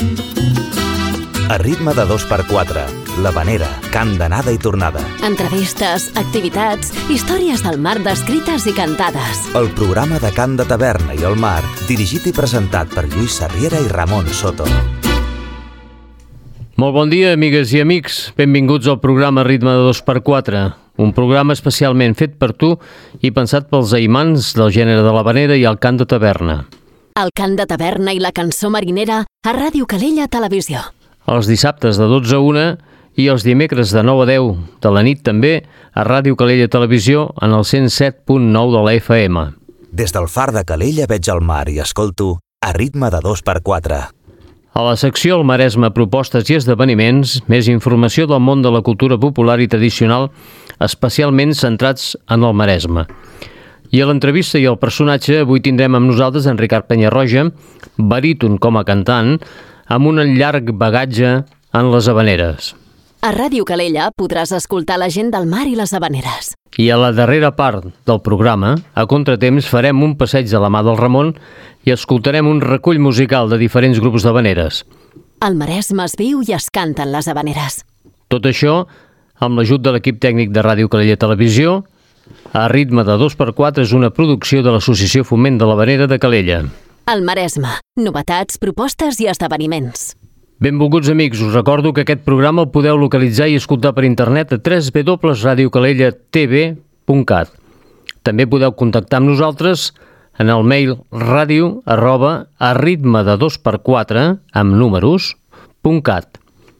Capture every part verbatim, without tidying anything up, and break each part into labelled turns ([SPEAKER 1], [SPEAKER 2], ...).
[SPEAKER 1] A ritme de dos per quatre, l'Havanera, cant d'anada i tornada.
[SPEAKER 2] Entrevistes, activitats, històries del mar descrites i cantades.
[SPEAKER 1] El programa de cant de taverna i el mar, dirigit i presentat per Lluís Sarriera i Ramon Soto.
[SPEAKER 3] Molt bon dia, amigues i amics. Benvinguts al programa Ritme de dos per quatre, un programa especialment fet per tu i pensat pels aimants del gènere de l'havanera i el cant de taverna.
[SPEAKER 2] El cant de taverna i la cançó marinera a Ràdio Calella Televisió.
[SPEAKER 3] Els dissabtes de dotze a una i els dimecres de nou a deu de la nit també a Ràdio Calella Televisió en el cent set punt nou de la F M.
[SPEAKER 1] Des del far de Calella veig el mar i escolto a ritme de dos per quatre.
[SPEAKER 3] A la secció El Maresme, propostes i esdeveniments, més informació del món de la cultura popular i tradicional, especialment centrats en el Maresme. I a l'entrevista i el personatge avui tindrem amb nosaltres en Ricard Penyarroja, baríton com a cantant, amb un llarg bagatge en les havaneres.
[SPEAKER 2] A Ràdio Calella podràs escoltar la gent del mar i les havaneres.
[SPEAKER 3] I a la darrera part del programa, a contratemps, farem un passeig de la mà del Ramon i escoltarem un recull musical de diferents grups d'havaneres.
[SPEAKER 2] Al Maresme es viu i es canten les havaneres.
[SPEAKER 3] Tot això amb l'ajut de l'equip tècnic de Ràdio Calella Televisió. A ritme de dos per quatre és una producció de l'Associació Foment de l'Havanera de Calella.
[SPEAKER 2] El Maresme. Novetats, propostes i esdeveniments.
[SPEAKER 3] Benvolguts amics, us recordo que aquest programa el podeu localitzar i escoltar per internet a w w w punt radio calella t v punt cat. També podeu contactar amb nosaltres en el mail ràdio arroba a ritme de dos per quatre amb números punt cat.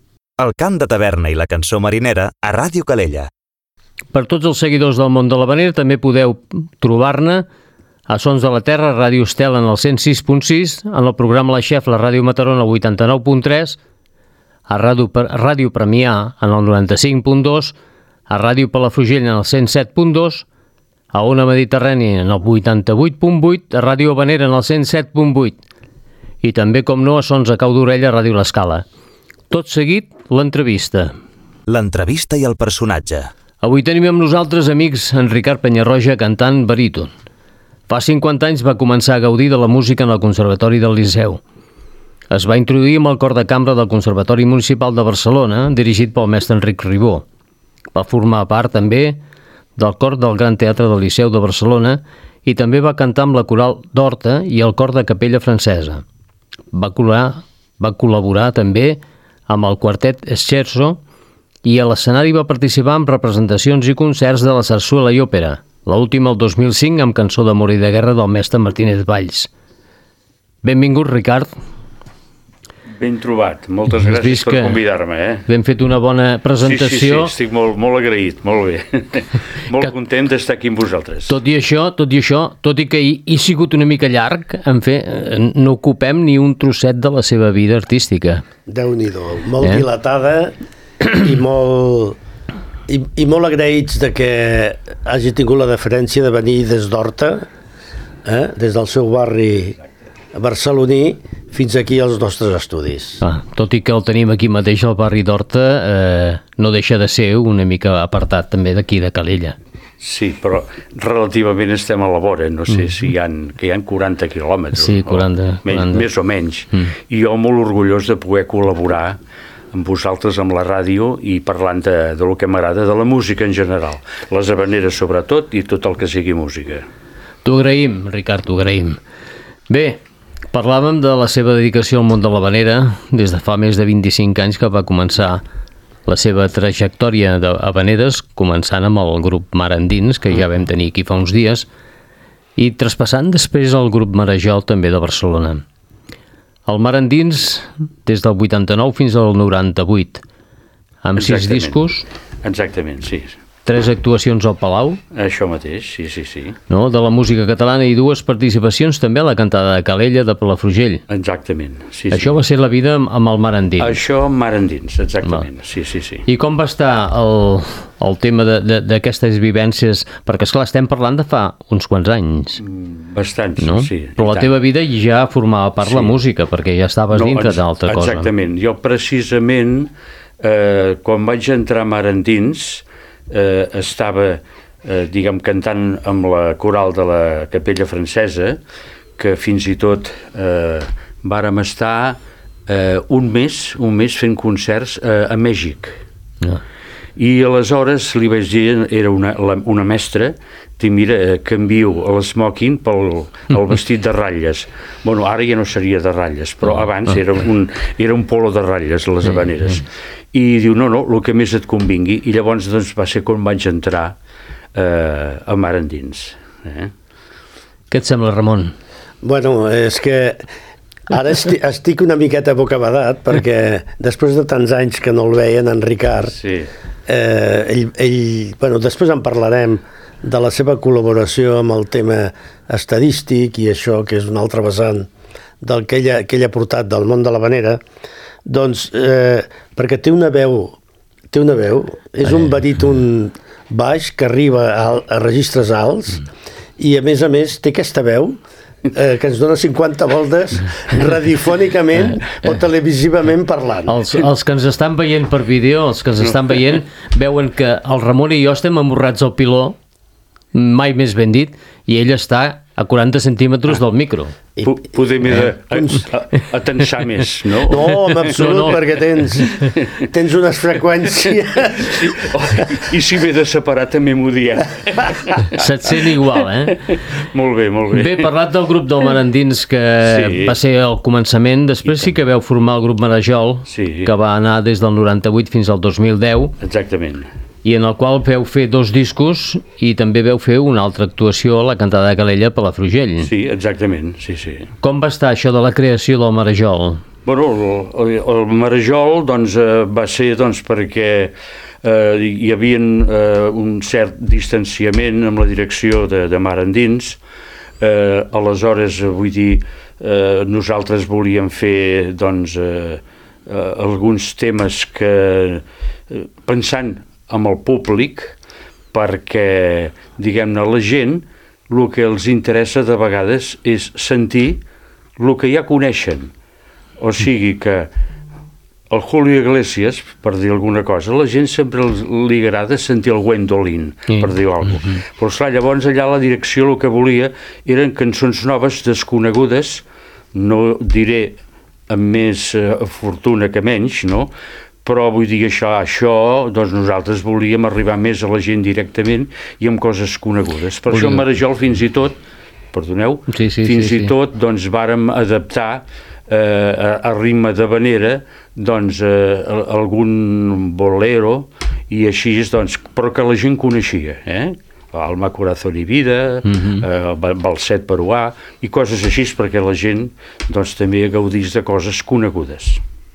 [SPEAKER 1] El cant de taverna i la cançó marinera a Ràdio Calella.
[SPEAKER 3] Per tots els seguidors del món de l'havanera també podeu trobar-ne a Sons de la Terra, Ràdio Estel en el cent sis punt sis, en el programa La Xef, la Ràdio Mataró en el vuitanta-nou punt tres, a Ràdio, Ràdio Premià en el noranta-cinc punt dos, a Ràdio Palafrugell en el cent set punt dos, a Ona Mediterrània en el vuitanta-vuit punt vuit, a Ràdio Havanera en el cent set punt vuit i també, com no, a Sons a Cau d'Orella, a Ràdio L'Escala. Tot seguit, l'entrevista.
[SPEAKER 1] L'entrevista i el personatge.
[SPEAKER 3] Avui tenim amb nosaltres, amics, en Ricard Penyarroja, cantant baríton. Fa cinquanta anys va començar a gaudir de la música en el Conservatori del Liceu. Es va introduir amb el cor de cambra del Conservatori Municipal de Barcelona, dirigit pel mestre Enric Ribó. Va formar part també del cor del Gran Teatre del Liceu de Barcelona i també va cantar amb la coral d'Horta i el cor de Capella Francesa. Va col·laborar, va col·laborar també amb el quartet Scherzo i a l'escenari va participar en representacions i concerts de la sarsuela i òpera, l'última el dos mil cinc amb Cançó d'amor i de guerra del mestre Martínez Valls. Benvingut, Ricard.
[SPEAKER 4] Ben trobat. Moltes gràcies per convidar-me. Eh?
[SPEAKER 3] Hem fet una bona presentació.
[SPEAKER 4] Sí, sí, sí, estic molt, molt agraït, molt bé. molt que... content d'estar aquí amb vosaltres.
[SPEAKER 3] Tot i això, tot i això, tot i que he sigut una mica llarg, en fe, no ocupem ni un trosset de la seva vida artística.
[SPEAKER 5] Déu-n'hi-do, molt eh? dilatada i molt... I, i molt agraïts de que hagi tingut la deferència de venir des d'Horta, eh? des del seu barri barceloní, fins aquí als nostres estudis.
[SPEAKER 3] Ah, tot i que el tenim aquí mateix al barri d'Horta, eh, no deixa de ser una mica apartat també d'aquí de Calella.
[SPEAKER 4] Sí, però relativament estem a la vora, no sé mm. si hi ha, que hi ha quaranta quilòmetres.
[SPEAKER 3] Sí, quaranta.
[SPEAKER 4] O, quaranta. Més o menys. Mm. I jo molt orgullós de poder col·laborar amb vosaltres, amb la ràdio, i parlant de, de lo que m'agrada, de la música en general. Les havaneres sobretot, i tot el que sigui música.
[SPEAKER 3] T'ho agraïm, Ricard, t'ho agraïm. Bé, parlàvem de la seva dedicació al món de l'havanera des de fa més de vint-i-cinc anys que va començar la seva trajectòria d'havaneres, començant amb el grup Mar Endins, que ja vam tenir aquí fa uns dies, i traspassant després al grup Marejol, també de Barcelona. El Mar Endins des del vuitanta-nou fins al noranta-vuit, amb Exactament. sis discos.
[SPEAKER 4] Exactament, sí.
[SPEAKER 3] Tres actuacions al Palau.
[SPEAKER 4] Això mateix, sí, sí, sí.
[SPEAKER 3] No? De la música catalana i dues participacions també a la cantada de Calella de Palafrugell.
[SPEAKER 4] Exactament, sí, sí.
[SPEAKER 3] Això va ser la vida amb el Mar Endins.
[SPEAKER 4] Això amb Mar Endins, exactament, va. sí, sí, sí.
[SPEAKER 3] I com va estar el, el tema d'aquestes vivències? Perquè, esclar, estem parlant de fa uns quants anys.
[SPEAKER 4] Bastants,
[SPEAKER 3] no?
[SPEAKER 4] sí.
[SPEAKER 3] Però la teva vida ja formava part sí. la música, perquè ja estaves no, dintre d'altra cosa.
[SPEAKER 4] Exactament. Jo precisament, eh, quan vaig entrar a Mar Endins, Eh, estava, eh, diguem, cantant amb la coral de la Capella Francesa, que fins i tot eh, vàrem estar eh, un mes, un mes fent concerts eh, a Mèxic.
[SPEAKER 3] No.
[SPEAKER 4] I aleshores li vaig dir, era una, la, una mestra, dir, mira, canvio l'esmoking pel el vestit de ratlles. Bueno, ara ja no seria de ratlles, però abans era un, era un polo de ratlles, les habaneres. I diu, no, no, el que més et convingui. I llavors doncs, va ser quan vaig entrar eh, a mar endins. Eh?
[SPEAKER 3] Què et sembla, Ramon?
[SPEAKER 5] Bueno, és que ara estic, estic una miqueta bocabadat perquè després de tants anys que no el veien, en Ricard,
[SPEAKER 4] Sí.
[SPEAKER 5] eh, ell, ell, bueno, després en parlarem de la seva col·laboració amb el tema estadístic i això, que és un altre vessant del que ell, que ell ha portat del món de l'havanera, doncs, eh, perquè té una veu, té una veu, és un baríton baix que arriba a, a registres alts i a més a més té aquesta veu eh, que ens dona cinquanta voltes radiofònicament o televisivament parlant.
[SPEAKER 3] Els, els que ens estan veient per vídeo, els que ens estan veient, veuen que el Ramon i jo estem amorrats al piló, mai més ben dit, i ell està a quaranta centímetres del micro.
[SPEAKER 5] I,
[SPEAKER 4] P Poder m'he de a, a, a tensar més, no?
[SPEAKER 5] no, en absolut, no, no. perquè tens, tens unes freqüències.
[SPEAKER 4] Oh, I si m'he de separar també m'ho diem.
[SPEAKER 3] Se't sent igual, eh?
[SPEAKER 4] Molt bé, molt bé.
[SPEAKER 3] Bé, parlat del grup del Marendins, que
[SPEAKER 4] Sí.
[SPEAKER 3] va ser el començament, després sí que veu formar el grup Marajol,
[SPEAKER 4] Sí.
[SPEAKER 3] que va anar des del noranta-vuit fins al dos mil deu,
[SPEAKER 4] Exactament.
[SPEAKER 3] i en el qual veu fer dos discos i també veu fer una altra actuació a la Cantada de Calella per la Frugell.
[SPEAKER 4] Sí, exactament, sí, sí.
[SPEAKER 3] Com va estar això de la creació del Marajol?
[SPEAKER 4] Bueno, el, el Marajol doncs, eh, va ser doncs, perquè eh, hi havia eh, un cert distanciament amb la direcció de, de Mar Endins. Eh, aleshores, vull dir, eh, nosaltres volíem fer doncs, eh, eh, alguns temes que, eh, pensant amb el públic, perquè, diguem-ne, la gent el que els interessa de vegades és sentir el que ja coneixen. O sigui que el Julio Iglesias, per dir alguna cosa, la gent sempre li agrada sentir el Gwendolyn,
[SPEAKER 3] Sí.
[SPEAKER 4] per dir alguna cosa. Però esclar, llavors allà la direcció el que volia eren cançons noves, desconegudes, no diré amb més eh, fortuna que menys, no?, però vull dir això, això doncs nosaltres volíem arribar més a la gent directament i amb coses conegudes. Per
[SPEAKER 3] Volia...
[SPEAKER 4] això Marajol fins i tot, perdoneu,
[SPEAKER 3] sí, sí,
[SPEAKER 4] fins
[SPEAKER 3] sí,
[SPEAKER 4] i
[SPEAKER 3] sí.
[SPEAKER 4] tot doncs vàrem adaptar eh, a, a ritme de vanera doncs eh, algun bolero i així, doncs, però que la gent coneixia, eh? Alma, Corazón y Vida,
[SPEAKER 3] Mhm.
[SPEAKER 4] eh, Balset peruà i coses així perquè la gent doncs també gaudís de coses conegudes.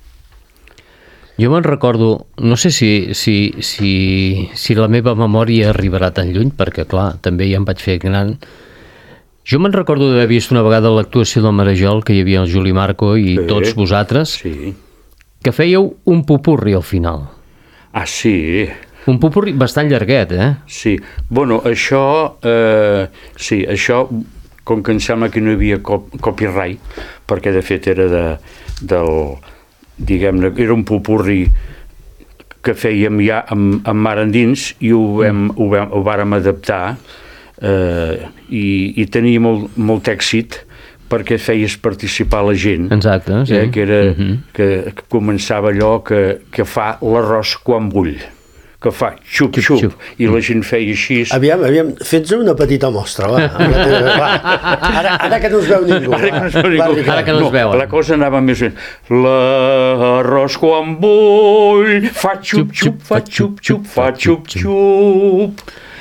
[SPEAKER 3] Jo me'n recordo, no sé si, si, si, si la meva memòria arribarà tan lluny, perquè clar, també ja em vaig fer gran. Jo me'n recordo d'haver vist una vegada l'actuació del Marajol, que hi havia el Juli Marco i
[SPEAKER 4] Sí.
[SPEAKER 3] tots vosaltres,
[SPEAKER 4] Sí.
[SPEAKER 3] que fèieu un popurri al final.
[SPEAKER 4] Ah, sí.
[SPEAKER 3] Un popurri bastant llarguet, eh?
[SPEAKER 4] Sí, bueno, això, eh, sí, això, com que em sembla que no hi havia cop copyright, perquè de fet era de, del, diguem-ne, era un popurri que fèiem ja amb, amb mar endins i ho, vam, ho, vam, ho vàrem adaptar eh, i, i tenia molt, molt èxit perquè feies participar la gent.
[SPEAKER 3] Exacte, sí.
[SPEAKER 4] Eh, que, era,
[SPEAKER 3] Mhm.
[SPEAKER 4] que, que començava allò que, que fa l'arròs quan bull, que fa xup, xup,
[SPEAKER 3] Xup,
[SPEAKER 4] xup,
[SPEAKER 3] xup.
[SPEAKER 4] i la gent feia així.
[SPEAKER 5] Aviam, aviam, fes una petita mostra, va. Amb la teva, va. Ara, ara que no us veu ningú.
[SPEAKER 4] Ara que no es veu
[SPEAKER 5] va,
[SPEAKER 4] ningú.
[SPEAKER 5] Ricard.
[SPEAKER 3] Ara que no es veuen.
[SPEAKER 4] La cosa anava més ben. L'arròs quan bull fa xup, xup, fa xup, xup, fa xup, xup.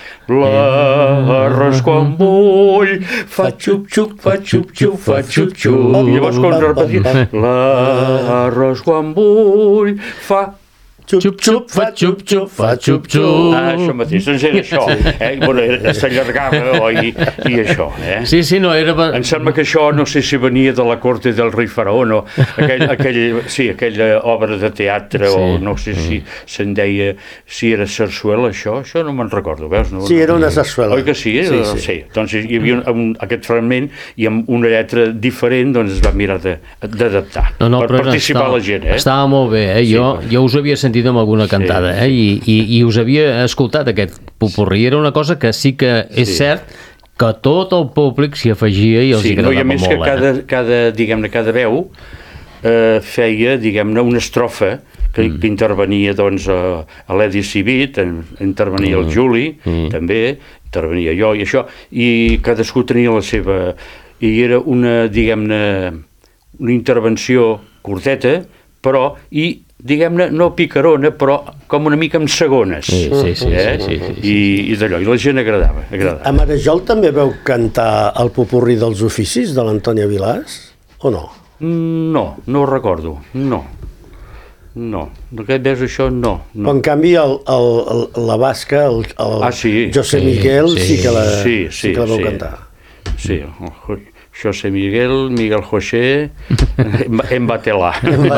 [SPEAKER 4] L'arròs quan bull fa xup, xup, fa xup, xup, fa xup, xup. I llavors quan repetia l'arròs quan bull fa
[SPEAKER 5] Xup, xup, fa xup, xup, fa xup, xup.
[SPEAKER 4] Ah, això mateix, doncs era això. Eh? Bueno, s'allargava oh, i, i això. Eh?
[SPEAKER 3] Sí, sí, no, era...
[SPEAKER 4] Em sembla que això no sé si venia de la corte del rei faraó, no? Aquell, aquell, sí, aquella obra de teatre,
[SPEAKER 3] Sí.
[SPEAKER 4] o no sé si se'n deia, si era sarsuela, això, això no me'n recordo, veus? No,
[SPEAKER 5] Sí,
[SPEAKER 4] no,
[SPEAKER 5] era una sarsuela.
[SPEAKER 4] Oi que sí?
[SPEAKER 5] Sí,
[SPEAKER 4] Sí,
[SPEAKER 5] sí.
[SPEAKER 4] sí. Doncs hi havia un, un, aquest fragment i amb una lletra diferent doncs es va mirar de- d'adaptar
[SPEAKER 3] No, no,
[SPEAKER 4] per
[SPEAKER 3] però
[SPEAKER 4] participar
[SPEAKER 3] estava,
[SPEAKER 4] la gent, eh?
[SPEAKER 3] Estava molt bé, eh? Jo,
[SPEAKER 4] Sí,
[SPEAKER 3] jo us havia sentit amb alguna cantada,
[SPEAKER 4] Sí,
[SPEAKER 3] eh? I, i, i us havia escoltat aquest popurrí. Era una cosa que sí que és
[SPEAKER 4] Sí.
[SPEAKER 3] cert que tot el públic s'hi afegia i els
[SPEAKER 4] Sí, no,
[SPEAKER 3] agradava
[SPEAKER 4] i a més
[SPEAKER 3] molt.
[SPEAKER 4] que cada,
[SPEAKER 3] eh?
[SPEAKER 4] cada, diguem-ne, cada veu eh, feia, diguem-ne, una estrofa que, mm. que intervenia doncs, a, a l'Edi Civit, intervenia mm. el Juli, mm. també, intervenia jo i això, i cadascú tenia la seva... I era una, diguem-ne, una intervenció curteta, però, i, diguem-ne, no picarona, però com una mica amb segones.
[SPEAKER 3] Sí, sí, sí.
[SPEAKER 4] Eh?
[SPEAKER 3] sí, sí, sí, sí.
[SPEAKER 4] I, I d'allò, i la gent agradava, agradava.
[SPEAKER 5] A Marajol també veu cantar el popurri dels oficis de l'Antònia Vilàs, o no?
[SPEAKER 4] No, no ho recordo, no. No, que veus això, no. no.
[SPEAKER 5] En canvi, el, el, el, la basca, el, el
[SPEAKER 4] ah, sí.
[SPEAKER 5] José
[SPEAKER 3] sí,
[SPEAKER 5] Miguel, sí, sí, que la,
[SPEAKER 4] sí, sí,
[SPEAKER 5] sí que la veu
[SPEAKER 4] sí.
[SPEAKER 5] cantar.
[SPEAKER 4] Sí, José Miguel, Miguel José, em batelà.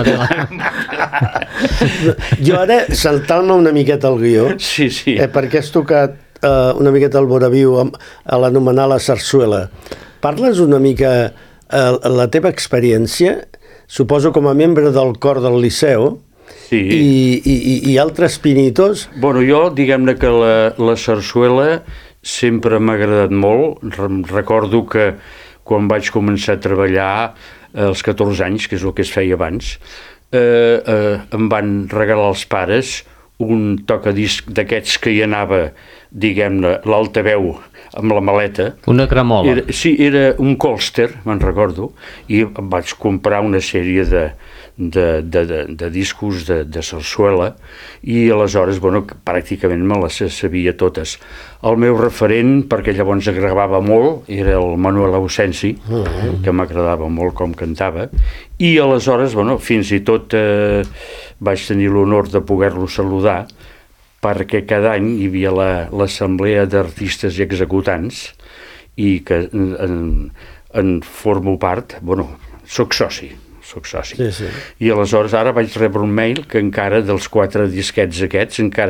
[SPEAKER 5] Jo ara, saltant-me una miqueta al guió,
[SPEAKER 4] sí, sí.
[SPEAKER 5] Eh, perquè has tocat eh, una miqueta el voraviu a l'anomenar la sarsuela. Parles una mica eh, la teva experiència, suposo com a membre del cor del Liceu,
[SPEAKER 4] sí.
[SPEAKER 5] i, i, i altres pinitos.
[SPEAKER 4] Bueno, jo, diguem-ne que la, la sarsuela sempre m'ha agradat molt. Recordo que quan vaig començar a treballar als catorze anys, que és el que es feia abans, eh, eh, em van regalar els pares un tocadisc d'aquests que hi anava, diguem-ne, l'altaveu amb la maleta.
[SPEAKER 3] Una cremola.
[SPEAKER 4] Era, sí, era un Colster, me'n recordo, i em vaig comprar una sèrie de, de, de, de, de discos de, de sarsuela, i aleshores, bueno, pràcticament me les sabia totes. El meu referent, perquè llavors agradava molt, era el Manuel Ausensi, uh-huh. que m'agradava molt com cantava, i aleshores, bueno, fins i tot eh, vaig tenir l'honor de poder-lo saludar, perquè cada any hi havia l'assemblea la, d'artistes i executants, i que en, en, en formo part, bueno, soc soci, soc soci.
[SPEAKER 5] Sí, sí. I
[SPEAKER 4] aleshores ara vaig rebre un mail que encara dels quatre disquets aquests encara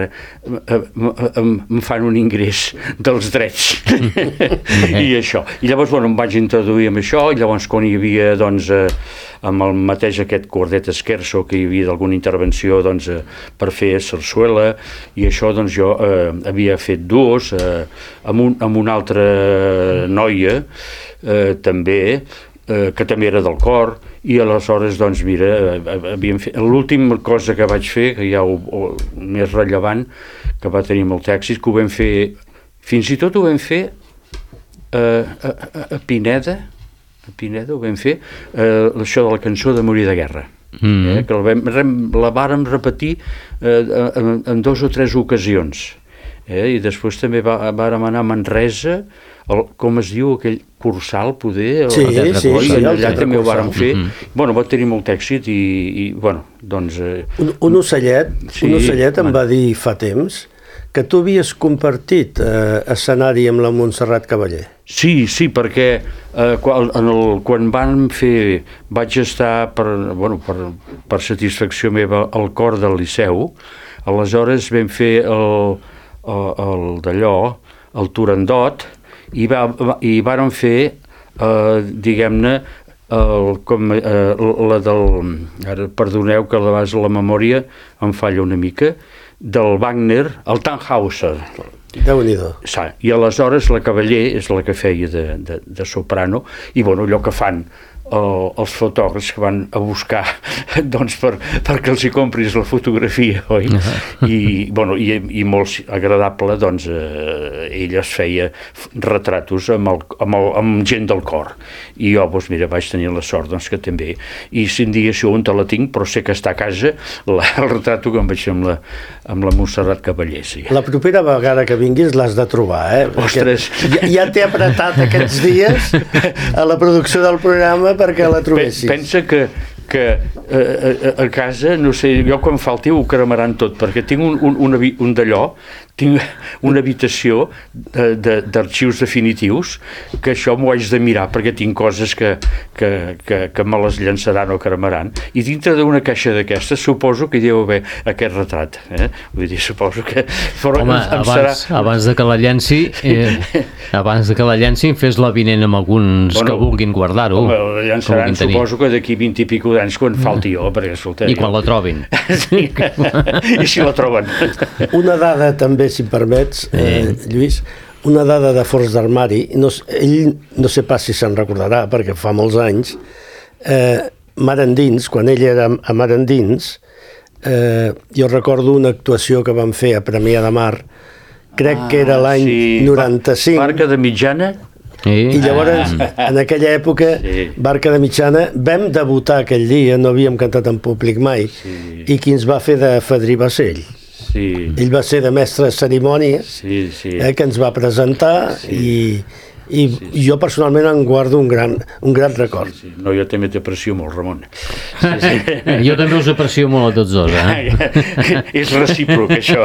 [SPEAKER 4] em fan un ingrés dels drets. I això. I llavors, bueno, em vaig introduir amb això, i llavors quan hi havia, doncs, eh, amb el mateix aquest Cordet Esquerzo, que hi havia d'alguna intervenció, doncs, eh, per fer sarsuela, i això, doncs, jo eh, havia fet duos eh, amb, un, amb una altra noia, eh, també, eh, que també era del cor, i aleshores, doncs, mira, havíem fet... L'última cosa que vaig fer, que ja ho, ho més rellevant, que va tenir molt èxit, que ho vam fer, fins i tot ho vam fer eh, a, a, a Pineda, a Pineda ho vam fer, eh, això de la cançó de Morir de Guerra, mm-hmm. eh, que la, vam, la vàrem repetir eh, en, en dos o tres ocasions, eh, i després també va, vàrem anar a Manresa, el, com es diu aquell Cursal, poder,
[SPEAKER 5] sí, sí, sí,
[SPEAKER 4] i
[SPEAKER 5] sí,
[SPEAKER 4] allà també ho vàrem fer.
[SPEAKER 3] Mm-hmm.
[SPEAKER 4] Bueno, va tenir molt èxit, i, i bueno, doncs... Eh,
[SPEAKER 5] un, un ocellet, sí, un ocellet em va dir fa temps que tu havies compartit eh, escenari amb la Montserrat Cavaller.
[SPEAKER 4] Sí, sí, perquè eh, quan, en el, quan van fer, vaig estar per, bueno, per, per satisfacció meva al cor del Liceu, aleshores vam fer el, el, el d'allò, el Turandot, i, va, i vàrem fer, eh, diguem-ne, el, com, eh, la del... Ara, perdoneu que a vegades la memòria em falla una mica, del Wagner, el Tannhäuser.
[SPEAKER 5] Déu-n'hi-do.
[SPEAKER 4] I aleshores la Cavaller és la que feia de, de, de soprano, i bueno, allò que fan el, els fotògrafs que van a buscar doncs per, perquè els hi compris la fotografia, oi? Uh-huh. I, bueno, i, i molt agradable, doncs eh, ella es feia retratos amb, el, amb, el, amb gent del cor, i jo, doncs mira, vaig tenir la sort, doncs que també, i si em digués on te la tinc, però sé que està a casa la, el retrato que em vaig fer amb la, amb la Montserrat Cavaller, sí.
[SPEAKER 5] La propera vegada que vinguis l'has de trobar, eh?
[SPEAKER 4] Ostres!
[SPEAKER 5] Ja, ja t'he apretat aquests dies a la producció del programa perquè la trobessis.
[SPEAKER 4] Pensa que, que a, a casa, no sé, jo quan falti ho cremaran tot, perquè tinc un, un, un, un d'allò, tinc una habitació d'arxius de, definitius, que això m'ho haig de mirar, perquè tinc coses que, que, que, que me les llançaran o cremaran, i dintre d'una caixa d'aquestes suposo que hi deu haver aquest retrat, eh? Vull dir, suposo que...
[SPEAKER 3] Però home, em, em abans, serà... abans de que la llenci, eh, abans de que la llencin, fes-la vinent amb alguns bueno, que vulguin guardar-ho.
[SPEAKER 4] La llançaran, suposo que d'aquí vint i pico d'anys, quan falti jo, perquè escolta...
[SPEAKER 3] I quan la trobin.
[SPEAKER 4] Sí, i si la troben.
[SPEAKER 5] Una dada també, si em permets, eh, Lluís, una dada de fons d'armari, no, ell no sé pas si se'n recordarà, perquè fa molts anys, eh, Mar Endins, quan ell era a Mar Endins, eh, jo recordo una actuació que vam fer a Premià de Mar, crec ah, que era l'any sí. noranta-cinc.
[SPEAKER 4] Barca de Mitjana?
[SPEAKER 3] Sí.
[SPEAKER 5] I llavors, ah. en aquella època, sí. Barca de Mitjana, vam debutar aquell dia, no havíem cantat en públic mai, sí. i qui ens va fer de fadrí va ser ell.
[SPEAKER 4] Sí.
[SPEAKER 5] Ell va ser de mestre de cerimònia,
[SPEAKER 4] sí, sí.
[SPEAKER 5] Eh, que ens va presentar, sí. i, i
[SPEAKER 4] sí, sí.
[SPEAKER 5] jo personalment en guardo un gran, un gran record.
[SPEAKER 4] Sí, sí. No, jo també t'aprecio molt, Ramon. Sí, sí.
[SPEAKER 3] Jo també us aprecio molt a tots dos, eh?
[SPEAKER 4] És recíproc, això.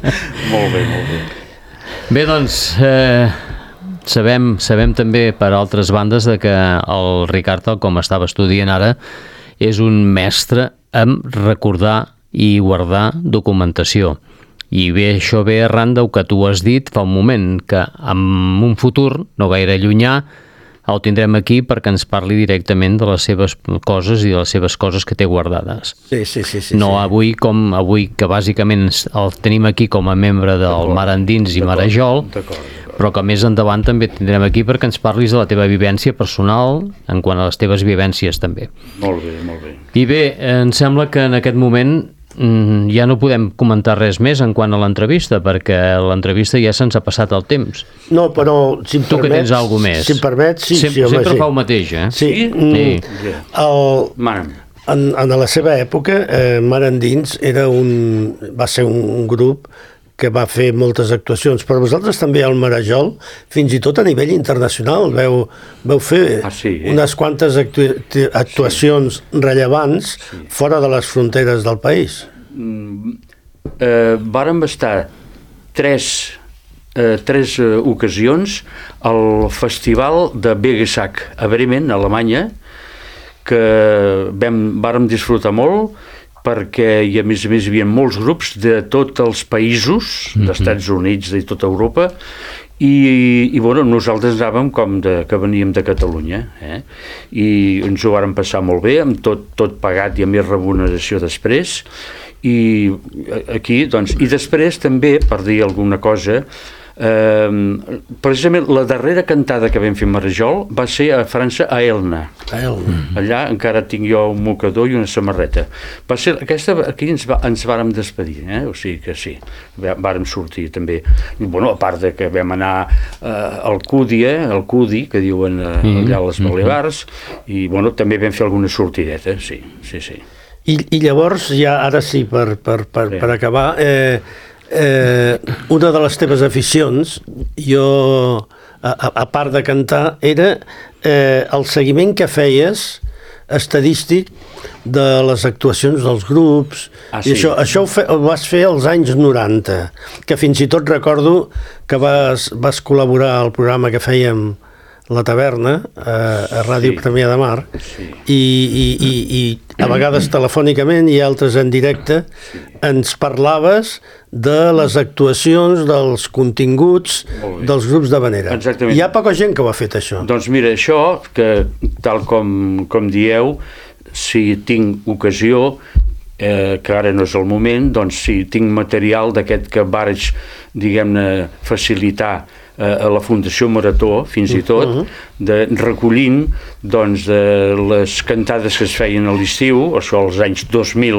[SPEAKER 4] Molt bé, molt bé.
[SPEAKER 3] Bé, doncs, eh, sabem, sabem també per altres bandes de que el Ricard, com estava estudiant ara, és un mestre en recordar i guardar documentació. I bé, això ve arran del que tu has dit fa un moment, que en un futur, no gaire llunyà, el tindrem aquí perquè ens parli directament de les seves coses i de les seves coses que té guardades.
[SPEAKER 5] Sí, sí, sí. sí
[SPEAKER 3] no
[SPEAKER 5] sí.
[SPEAKER 3] avui, com avui, que bàsicament el tenim aquí com a membre del Mar Endins i Marajol, però que més endavant també tindrem aquí perquè ens parlis de la teva vivència personal en quant a les teves vivències també.
[SPEAKER 4] Molt bé, molt bé.
[SPEAKER 3] I bé, em sembla que en aquest moment ja no podem comentar res més en quant a l'entrevista, perquè l'entrevista ja se'ns ha passat el temps.
[SPEAKER 5] No, però si em
[SPEAKER 3] tu
[SPEAKER 5] permets...
[SPEAKER 3] que tens alguna més.
[SPEAKER 5] Si em permets, sí.
[SPEAKER 3] Sem
[SPEAKER 5] sí home,
[SPEAKER 3] sempre
[SPEAKER 5] sí.
[SPEAKER 3] fa el mateix, eh?
[SPEAKER 5] Sí.
[SPEAKER 3] sí.
[SPEAKER 5] El, en, en la seva època, eh, Mar Endins era un, va ser un, un grup que va fer moltes actuacions, però vosaltres també al Marajol, fins i tot a nivell internacional, veu, veu fer
[SPEAKER 4] ah, sí, eh?
[SPEAKER 5] unes quantes actu actuacions sí. rellevants sí. fora de les fronteres del país.
[SPEAKER 4] Mm, eh, vàrem estar tres, eh, tres eh, ocasions al festival de Begesack a Bremen, a Alemanya, que vam, vàrem disfrutar molt, perquè i a més a més hi havia molts grups de tots els països, mm-hmm. d'Estats Units i tota Europa, i, i bueno, nosaltres anàvem com de, que veníem de Catalunya, eh? I ens ho vàrem passar molt bé, amb tot, tot pagat i amb més remuneració després, i aquí, doncs, i després també, per dir alguna cosa, eh, precisament la darrera cantada que vam fer a Marajol va ser a França, a Elna.
[SPEAKER 5] A Elna.
[SPEAKER 4] Allà encara tinc jo un mocador i una samarreta. Va ser, aquesta, aquí ens, va, ens vàrem despedir, eh? O sigui que sí, vàrem sortir també. I, bueno, a part de que vam anar eh, al Cúdia, al Cudi, que diuen eh, allà a les Balears, i bueno, també vam fer alguna sortideta, sí, sí, sí.
[SPEAKER 5] I, i llavors, ja ara sí, per, per, per, sí. per acabar, eh, eh, una de les teves aficions, jo, a, a part de cantar, era eh, el seguiment que feies estadístic de les actuacions dels grups, ah, sí. i això, això ho, fe, ho vas fer als anys noranta, que fins i tot recordo que vas, vas col·laborar al programa que fèiem La Taverna, a, a Ràdio sí. Premià de Mar, sí. i, i, i, i a vegades telefònicament i altres en directe, sí. ens parlaves de les actuacions, dels continguts dels grups de Vanera.
[SPEAKER 4] Exactament.
[SPEAKER 5] Hi ha poca gent que ho ha fet, això.
[SPEAKER 4] Doncs mira, això, que tal com, com dieu, si tinc ocasió, eh, que ara no és el moment, doncs si tinc material d'aquest que vaig, diguem-ne, facilitar a la Fundació Marató, fins i tot, uh-huh. de, recollint doncs, de les cantades que es feien a l'estiu, això als anys dos mil,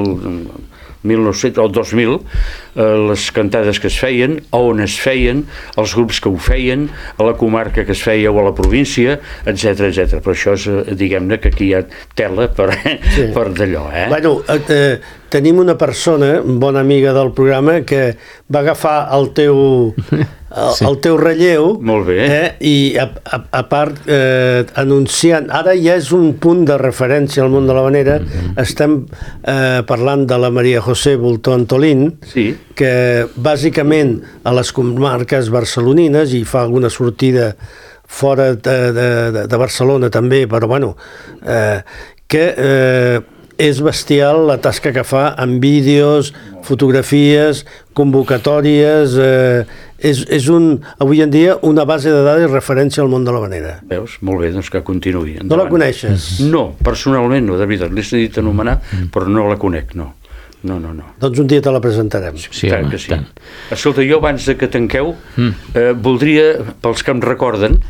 [SPEAKER 4] mil nou-cents o dos mil, eh, les cantades que es feien, on es feien, els grups que ho feien, a la comarca que es feia o a la província, etcètera, etcètera. Però això és, diguem-ne, que aquí hi ha tela per, sí. per d'allò, eh?
[SPEAKER 5] Bueno, eh, tenim una persona, bona amiga del programa, que va agafar el teu... El, sí. el teu relleu.
[SPEAKER 4] Molt bé.
[SPEAKER 5] Eh, I a, a, a part eh, anunciant, ara ja és un punt de referència al món de la Vanera, mm-hmm. estem eh, parlant de la Maria José Bultó Antolín,
[SPEAKER 4] sí.
[SPEAKER 5] que bàsicament a les comarques barcelonines i fa alguna sortida fora de, de, de, de Barcelona també, però bueno, eh, que eh, és bestial la tasca que fa amb vídeos, fotografies, convocatòries, eh, és, és un, avui en dia una base de dades i referència al món de la Vanera.
[SPEAKER 4] Veus? Molt bé, doncs que continuï. Endavant.
[SPEAKER 5] No la coneixes?
[SPEAKER 4] No, personalment no, de veritat, l'he sentit anomenar, però no la conec, no. No, no, no.
[SPEAKER 5] Doncs un dia te la presentarem.
[SPEAKER 3] Sí, home,
[SPEAKER 4] que sí. Escolta, jo abans de que tanqueu, mm. eh, voldria, pels que em recorden,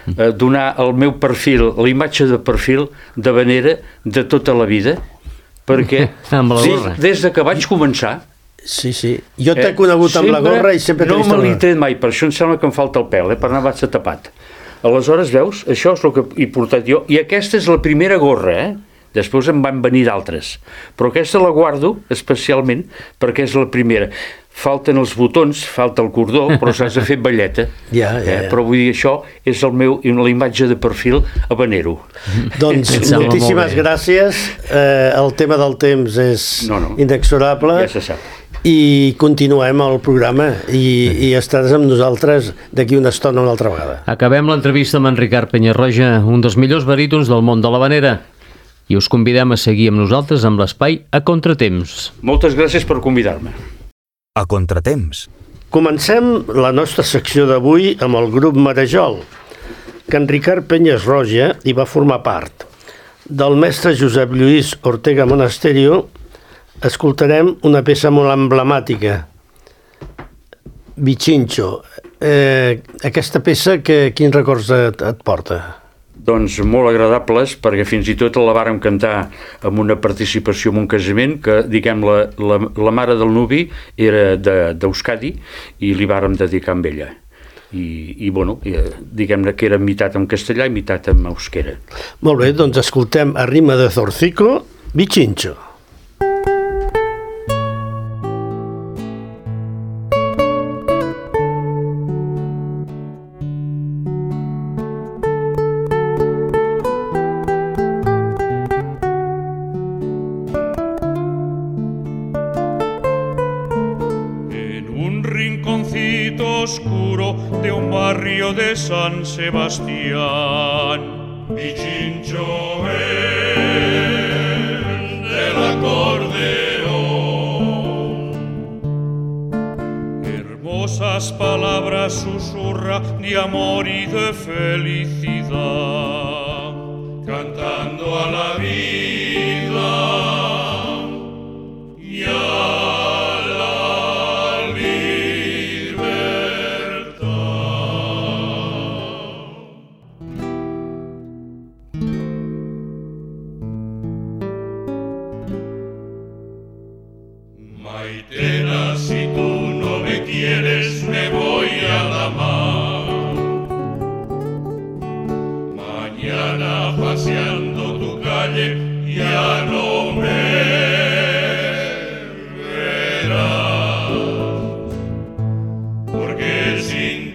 [SPEAKER 4] eh, donar el meu perfil, la imatge de perfil de vanera de tota la vida, perquè
[SPEAKER 3] amb la
[SPEAKER 4] sí,
[SPEAKER 3] gorra.
[SPEAKER 4] des de que vaig començar...
[SPEAKER 5] Sí, sí. Jo t'he conegut amb la gorra i sempre t'he
[SPEAKER 4] no
[SPEAKER 5] vist
[SPEAKER 4] me
[SPEAKER 5] amb
[SPEAKER 4] l'he
[SPEAKER 5] la...
[SPEAKER 4] tret mai, per això em sembla que em falta el pèl, eh, per anar vaig tapat. Aleshores, veus, això és el que he portat jo, i aquesta és la primera gorra, eh? Després em van venir d'altres, però aquesta la guardo especialment perquè és la primera. Falten els botons, falta el cordó, però s'has de fer balleta.
[SPEAKER 5] Ja, ja, ja.
[SPEAKER 4] Eh? Però vull dir, això és el meu, la imatge de perfil habanero.
[SPEAKER 5] Doncs moltíssimes gràcies. Eh, el tema del temps és
[SPEAKER 4] no, no.
[SPEAKER 5] inexorable.
[SPEAKER 4] Ja se sap.
[SPEAKER 5] I continuem el programa i, i estaràs amb nosaltres d'aquí una estona una altra vegada.
[SPEAKER 3] Acabem l'entrevista amb en Ricard Penyarroja, un dels millors barítons del món de la vanera. I us convidem a seguir amb nosaltres amb l'espai A Contratemps.
[SPEAKER 4] Moltes gràcies per convidar-me.
[SPEAKER 1] A Contratemps.
[SPEAKER 5] Comencem la nostra secció d'avui amb el grup Marajol, que en Ricard Penyarroja hi va formar part. Del mestre Josep Lluís Ortega Monasterio escoltarem una peça molt emblemàtica, Bichincho. Eh, aquesta peça, que, quins records et, et porta?
[SPEAKER 4] Doncs molt agradables, perquè fins i tot la vàrem cantar amb una participació en un casament que, diguem, la, la, la mare del nuvi era d'Euskadi i li vàrem dedicar amb ella. I, i bueno, diguem-ne que era mitat en castellà i mitat en euskera.
[SPEAKER 5] Molt bé, doncs escoltem a rima de Zorzico, Bichincho.
[SPEAKER 6] Oscuro de un barrio de San Sebastián, Bichincho es del acordeón. Hermosas palabras susurra de amor y de felicidad, cantando a la vida y a Maitena, si tú no me quieres, me voy a la mar. Mañana paseando tu calle ya no me verás, porque sin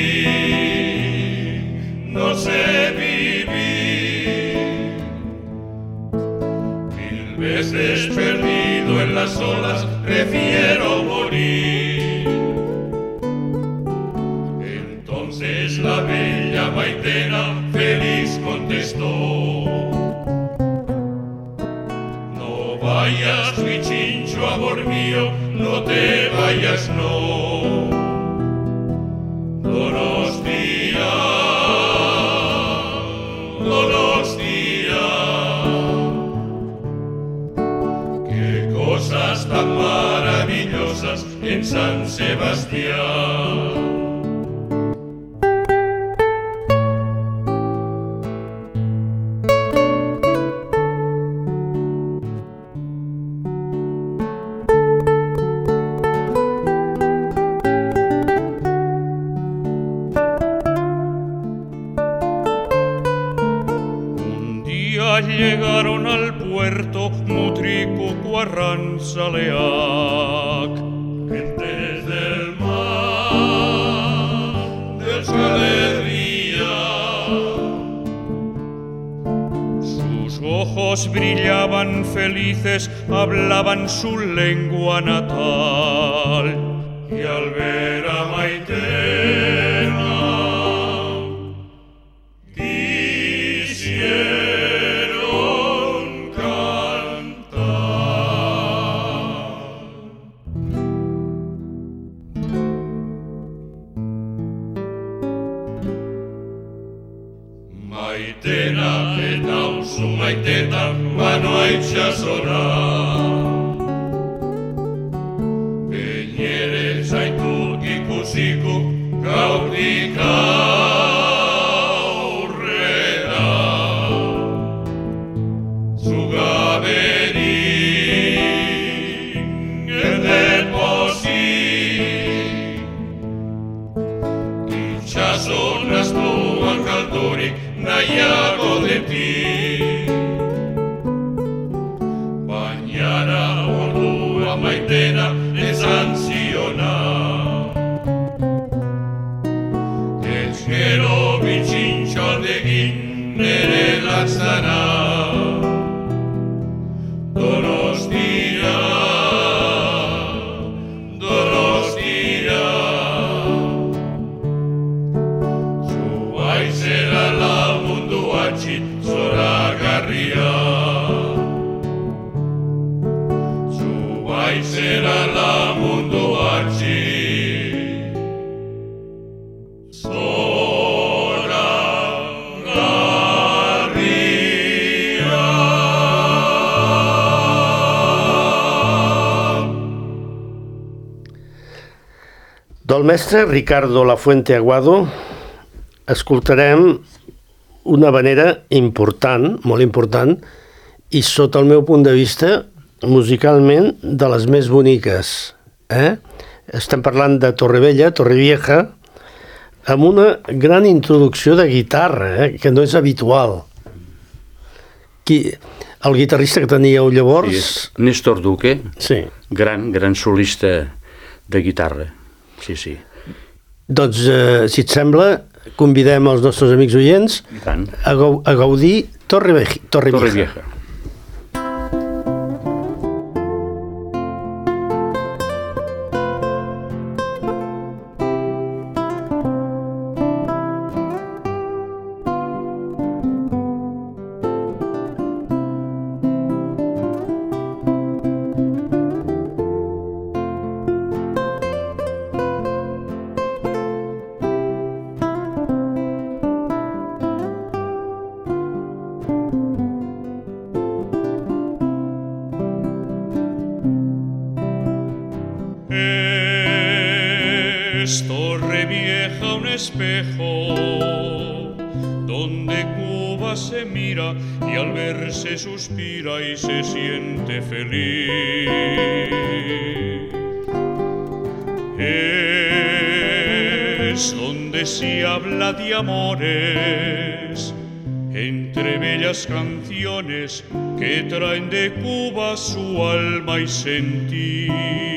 [SPEAKER 6] ti no sé vivir. Mil veces perdido en las olas, prefiero morir. Entonces la bella Maitena feliz contestó: no vayas, Bichincho, amor mío, no te vayas, no. Donostia, Donostia, qué cosas tan maravillosas en San Sebastián. Un día llegaron al puerto Mutriku, Arranzaleac, gentes del mar, de Euskal Herria. Sus ojos brillaban felices, hablaban su lengua natal, y al ver a Maitena quisieron cantar. Maitena, petau su maiteta, mano hecha sonar. Peñeres, aituk, ikusiku, gaudikau guaitena de sancionar. Echero bichincho de guinere laxana, Donostia, Donostia, zuai zera la munduatxi zoragarria. Será la mundo allí sola garria.
[SPEAKER 5] Del mestre Ricardo Lafuente Aguado escoltarem una vanera important, molt important, i sota el meu punt de vista musicalment de les més boniques. Eh? Estem parlant de Torrevella, Torrevieja, amb una gran introducció de guitarra, eh? Que no és habitual. Qui, el guitarrista que teníeu llavors...
[SPEAKER 4] Sí, és Néstor Duque,
[SPEAKER 5] sí.
[SPEAKER 4] gran, gran solista de guitarra. Sí, sí.
[SPEAKER 5] Doncs, eh, si et sembla, convidem els nostres amics oients a, gau a gaudir Torrevieja. Torrevieja.
[SPEAKER 6] Es Torrevieja un espejo donde Cuba se mira y al verse suspira y se siente feliz. Es donde se habla de amores entre bellas canciones que traen de Cuba su alma y sentir.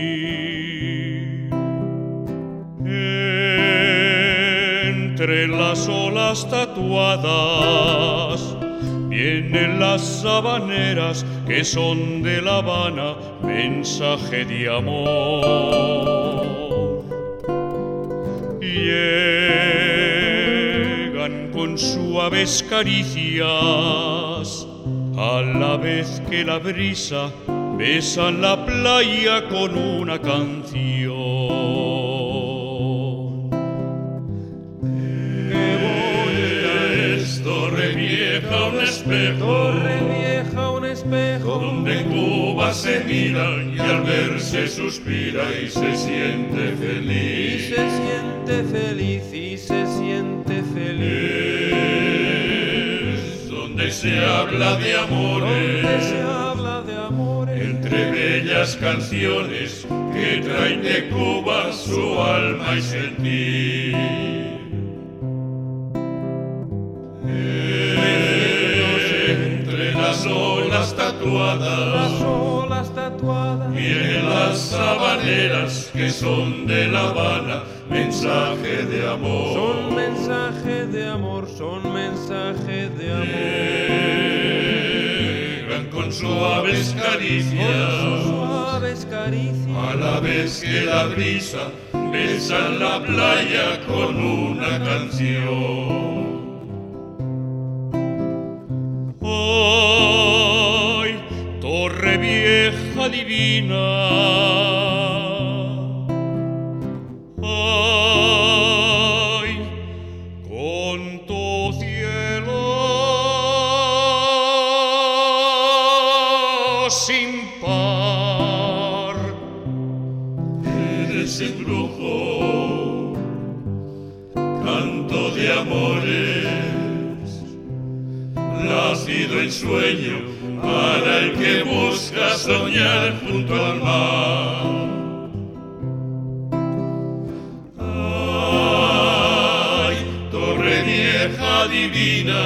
[SPEAKER 6] Entre las olas tatuadas vienen las sabaneras que son de La Habana, mensaje de amor. Llegan con suaves caricias a la vez que la brisa besa la playa con una canción. Torrevieja un espejo,
[SPEAKER 7] Torrevieja un espejo,
[SPEAKER 6] donde Cuba se mira y al verse suspira y se siente feliz.
[SPEAKER 7] Y se siente feliz, y se siente feliz.
[SPEAKER 6] Es donde se habla de amores,
[SPEAKER 7] donde se habla de amores,
[SPEAKER 6] entre bellas canciones que traen de Cuba su alma y sentir. Las olas tatuadas,
[SPEAKER 7] las olas tatuadas,
[SPEAKER 6] vienen las sabaneras que son de La Habana, mensaje de amor.
[SPEAKER 7] Son mensaje de amor, son mensaje de amor.
[SPEAKER 6] Llegan con suaves caricias,
[SPEAKER 7] con suaves caricias,
[SPEAKER 6] a la vez que la brisa besa la playa con una canción. Ay, Torrevieja divina, ay, con tu cielo sin par, eres embrujo, canto de amores, nacido en sueño para el que busca soñar junto al mar. Ay, Torrevieja divina,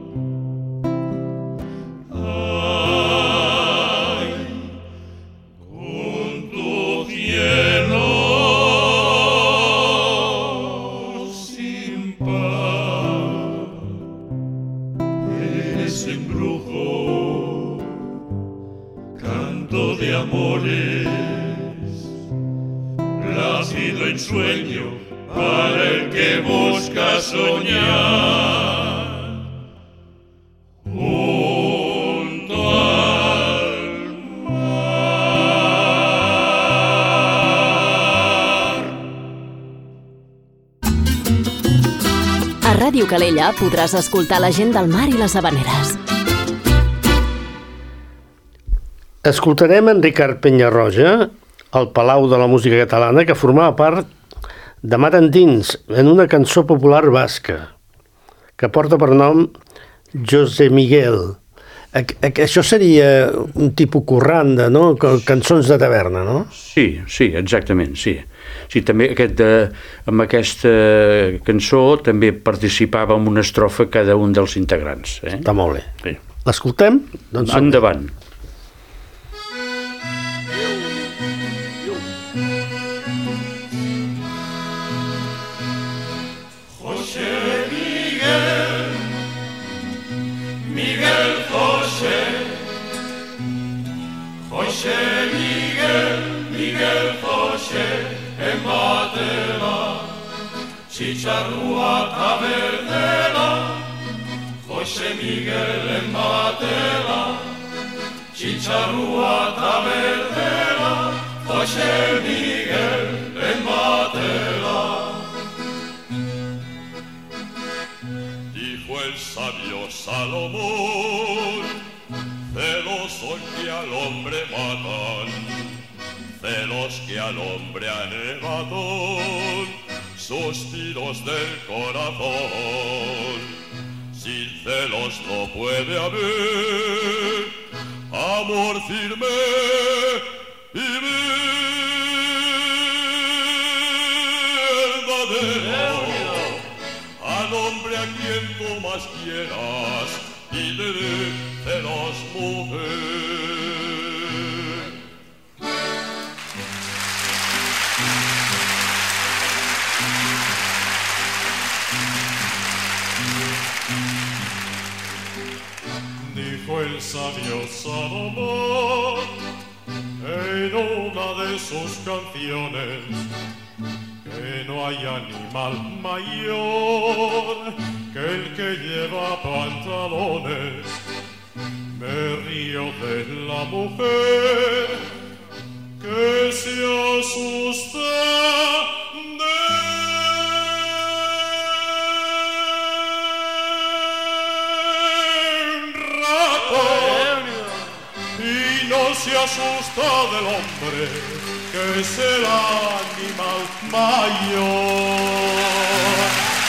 [SPEAKER 6] ay, canto de amores, plácido ensueño para el que busca soñar. Junto al mar.
[SPEAKER 2] A Ràdio Calella podràs escoltar la gent del mar i les Havaneres.
[SPEAKER 5] Escoltarem en Ricard Penyarroja, al Palau de la Música Catalana, que formava part de Mar Endins, en una cançó popular basca, que porta per nom José Miguel. Això seria un tipus corranda, no? Cançons de taverna, no?
[SPEAKER 4] Sí, sí, exactament, sí. Sí, també aquest de, amb aquesta cançó també participava en una estrofa cada un dels integrants. Eh?
[SPEAKER 5] Està molt bé.
[SPEAKER 4] Sí.
[SPEAKER 5] L'escoltem? Doncs
[SPEAKER 4] endavant.
[SPEAKER 6] José Miguel, Miguel José, embatela, chicharrua tabernela. José Miguel, embatela, chicharrua tabernela. José Miguel, embatela. Dijo el sabio Salomón, celos son que al hombre matan, celos que al hombre arrebatan, suspiros del corazón. Sin celos no puede haber amor firme y verdadero. Al hombre a quien tú más quieras y de celos mujer. Dijo el sabio Salomón en una de sus canciones que no hay animal mayor que el que lleva pantalones. Me río de la mujer que se asusta de un rato y no se asusta del hombre que es el animal mayor.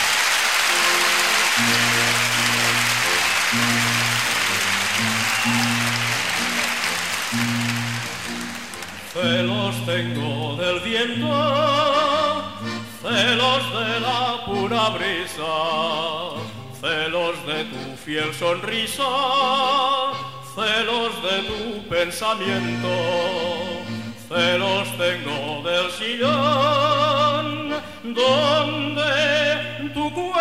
[SPEAKER 6] Celos tengo del viento, celos de la pura brisa, celos de tu fiel sonrisa, celos de tu pensamiento, celos tengo del sillón donde tu cuerpo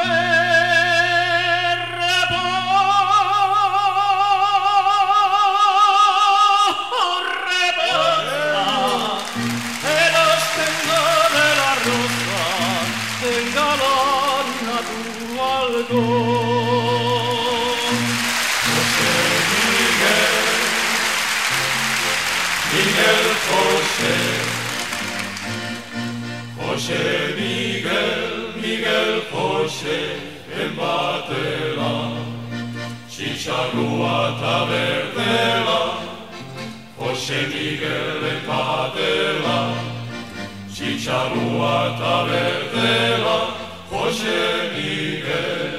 [SPEAKER 6] José Miguel, Miguel José, embatela, chicharrua tabernela. José Miguel, embatela, chicharrua tabernela. José Miguel,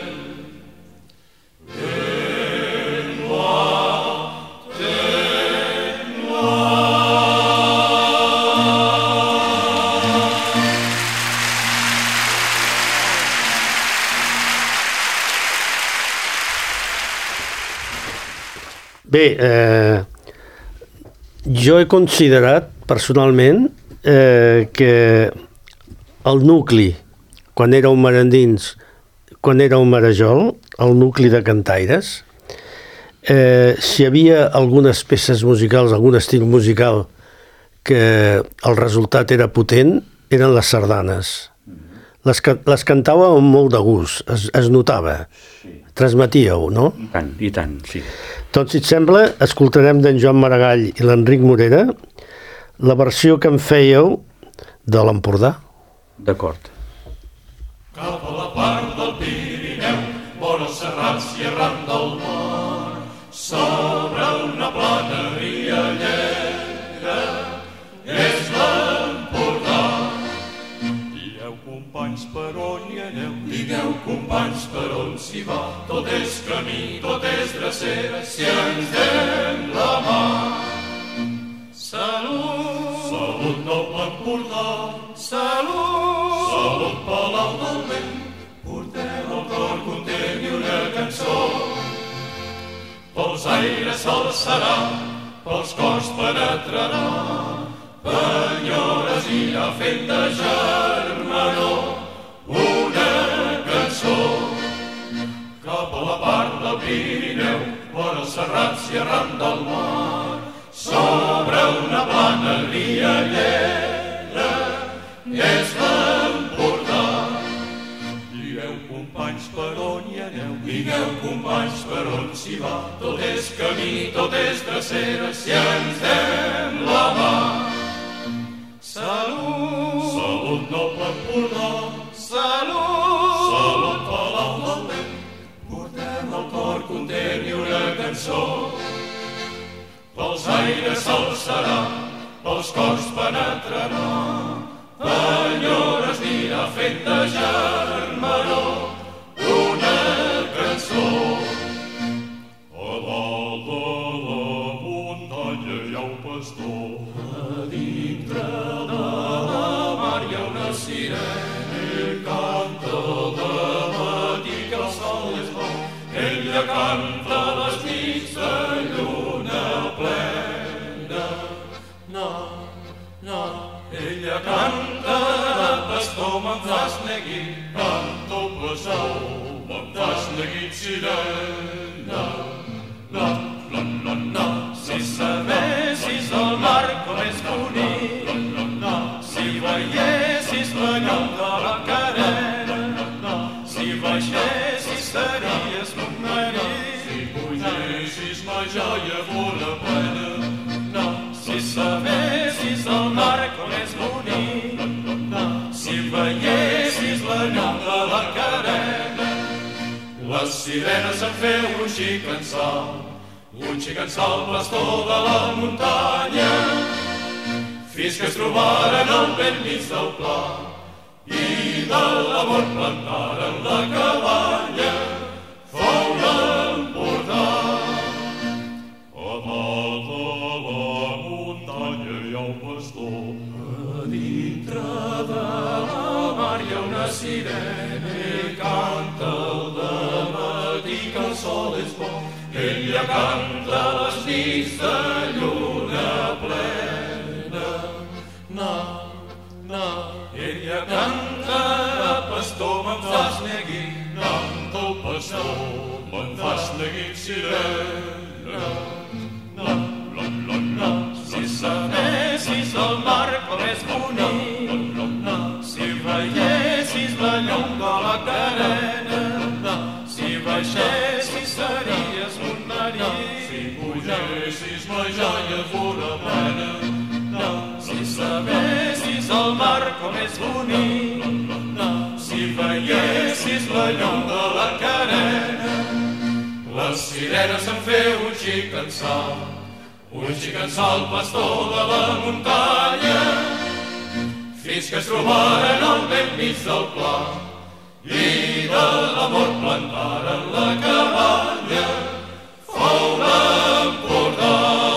[SPEAKER 5] Bé, eh, jo he considerat personalment eh, que el nucli, quan era un mar endins, quan era un marajol, el nucli de cantaires, eh, si hi havia algunes peces musicals, algun estil musical que el resultat era potent, eren les sardanes. Les, les cantàveu amb molt de gust, es, es notava, sí. Transmetíeu, no?
[SPEAKER 4] I tant, i tant, sí.
[SPEAKER 5] Doncs, si et sembla, escoltarem d'en Joan Maragall i l'Enric Morera la versió que en fèieu de l'Empordà.
[SPEAKER 4] D'acord.
[SPEAKER 6] Cap a la part del Pirineu, vora serrats i arran del mar, sobre una plana riallera, és l'Empordà. Digueu, companys, per on hi aneu? Digueu, companys, per on s'hi va? Tot és camí, tot és drecera, si ens dem la mà. Salut! Salut, noble Empordà! Salut! Salut, Palau del Vent! Porteu al cor content i una cançó. Pels aires s'alçarà, pels cors penetrarà, penyores i la fent de germanor, una cançó. Cap a la part del Pirineu, vora els serrats i arran del mar, sobre una plana riallera, és l'Empordà. Digueu, companys, per on hi aneu? Digueu, companys, per on s'hi va? Tot és camí, tot és drecera, si ens dem la mà. Salut! Salut, noble Empordà! Salut! Salut, Palau del Vent! Portem el cor content i una cançó. Pels aires s'alçarà, pels cors penetrarà, penyores dirà fent de germanor, una cançó. A dalt de la muntanya hi ha un pastor, a dintre de la mar hi ha una sirena, ell canta al dematí que el sol és bo, ella canta les nits de lluna plena. No, no, ella canta, pastor, me'n fas neguit, canto pastor, me'n fas neguit sirena. No, no, no, no, si sabessis el mar com és bonic, no, si veiessis la llum de la carena, no, si baixessis series un marit, si pugessis la joia fora plena, no, si sabessis el mar com és bonic, no, si veiessis la llum de la carena. Les sirenes en feu un xic en sal, un xic en sal, pastor de la muntanya, fins que es trobaren al vent mig del pla i de l'amor plantaren la cabanya, fou l'Empordà. A dalt de la muntanya hi ha un pastor, a dintre de la mar hi ha una sirena, ell canta al dematí que el sol és bo, ella canta les nits de lluna plena. No, no, ella canta, pastor, me'n fas neguit, canta el pastor, me'n fas neguit sirena. No, no, no, no, si sabessis el mar com és bonic, no, si veiessis la llum de la carena, no, si baixessis series un marit, si pugessis la joia fora plena, no, si sabessis el mar com és bonic, no, si veiessis la llum de la carena. Les sirenes en feu un xic en sal, un xic en sal, pastor de la muntanya, fins que es trobaren al vent mig del pla i de l'amor plantaren la cabanya, fou l'Empordà.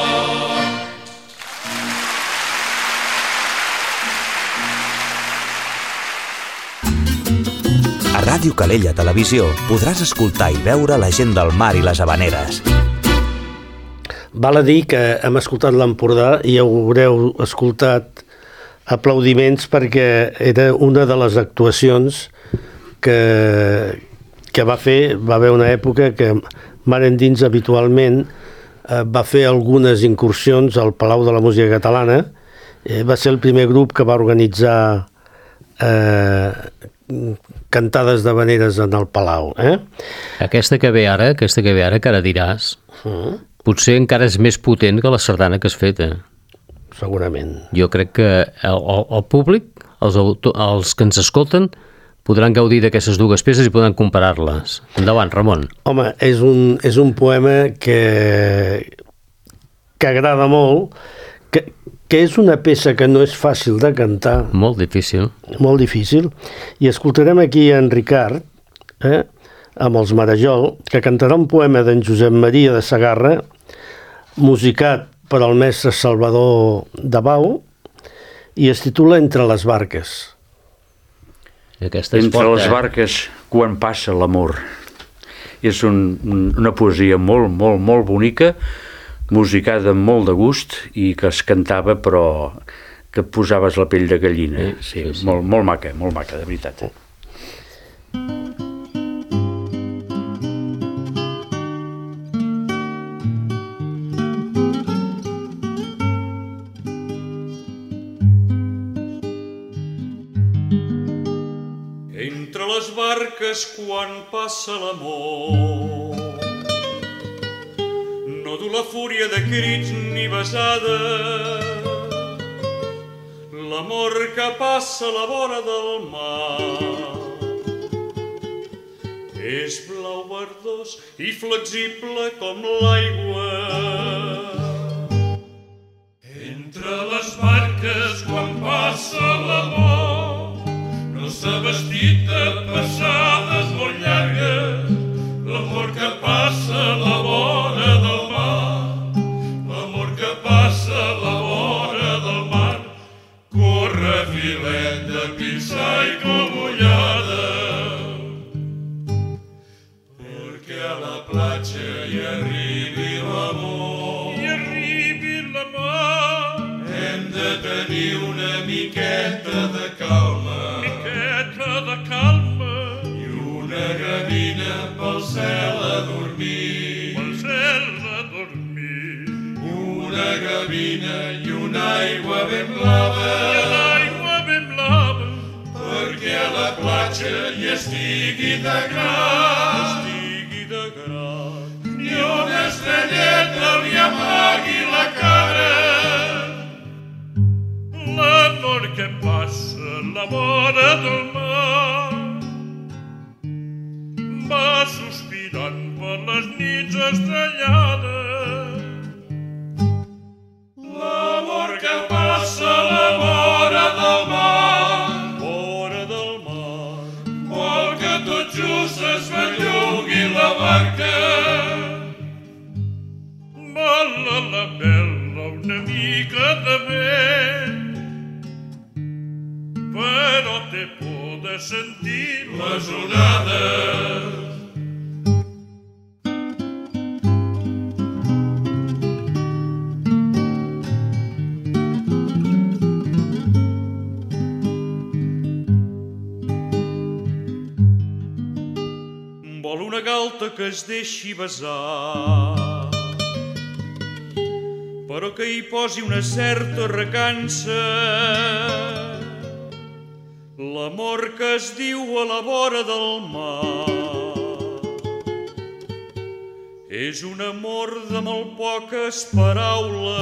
[SPEAKER 1] A Ràdio Calella Televisió podràs escoltar i veure la gent del mar i les Havaneres.
[SPEAKER 5] Val a dir que hem escoltat l'Empordà i haureu escoltat aplaudiments perquè era una de les actuacions que, que va fer, va haver una època que mar endins habitualment, eh, va fer algunes incursions al Palau de la Música Catalana. Eh, va ser el primer grup que va organitzar eh, cantades d'havaneres en el Palau. Eh?
[SPEAKER 3] Aquesta que ve ara, aquesta que ve ara, que ara diràs,
[SPEAKER 5] Mm.
[SPEAKER 3] potser encara és més potent que la sardana que has fet. Eh?
[SPEAKER 5] Segurament.
[SPEAKER 3] Jo crec que el, el, el públic, els, auto, els que ens escolten, podran gaudir d'aquestes dues peces i podran comparar-les. Endavant, Ramon.
[SPEAKER 5] Home, és un, és un poema que, que agrada molt, que, que és una peça que no és fàcil de cantar,
[SPEAKER 3] Molt difícil.
[SPEAKER 5] molt difícil, i escoltarem aquí en Ricard, eh, amb els Marajol, que cantarà un poema d'en Josep Maria de Segarra, musicat per al mestre Salvador de Bau, i es titula Entre les barques.
[SPEAKER 3] I aquesta és
[SPEAKER 4] Entre
[SPEAKER 3] forta,
[SPEAKER 4] les
[SPEAKER 3] eh?
[SPEAKER 4] barques, quan passa l'amor. És un, una poesia molt, molt, molt bonica, musicada amb molt de gust i que es cantava, però que et posaves la pell de gallina.
[SPEAKER 3] Sí,
[SPEAKER 4] Sí,
[SPEAKER 3] sí, sí.
[SPEAKER 4] Molt, molt maca, molt maca, de veritat.
[SPEAKER 6] Entre les barques quan passa l'amor, no du la fúria de crits ni besada, l'amor que passa a la vora del mar és blau verdós i flexible com l'aigua. Entre les barques quan passa l'amor no s'ha vestit de passades molt llargues, l'amor que passa a la vora del mar, l'amor que passa a la vora del mar, corre filet de pinsà i comullada, perquè a la platja hi arribi l'amor. Hi arribi l'amor. Hem de tenir una miqueta de calma, de calma, i una gavina pel cel a dormir, pel cel a dormir, una gavina i una aigua ben blava, i una aigua ben blava, perquè a la platja hi estigui de gran, estigui de gran, ni una estrelleta li amagui la cara. L'amor que passa a la vora del mar va sospirant per les nits estrellades. L'amor que passa a la vora del mar, vora del mar, vol que tot just es bellugui la barca. Vol a la vela una mica de vent, però té por de sentir les onades. Vol una galta que es deixi besar, però que hi posi una certa recança. L'amor que es diu a la vora del mar és un amor de molt poques paraules.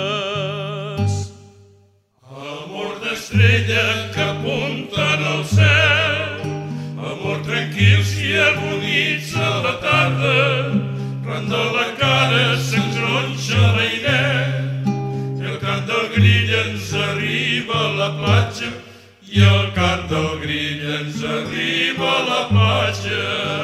[SPEAKER 6] Amor d'estrella que apunten al cel, amor tranquils i agonits a la tarda, ran de la cara s'engronxa l'airet, i el cant del grill ens arriba a la platja, i el cant del grill ens arriba a la platja.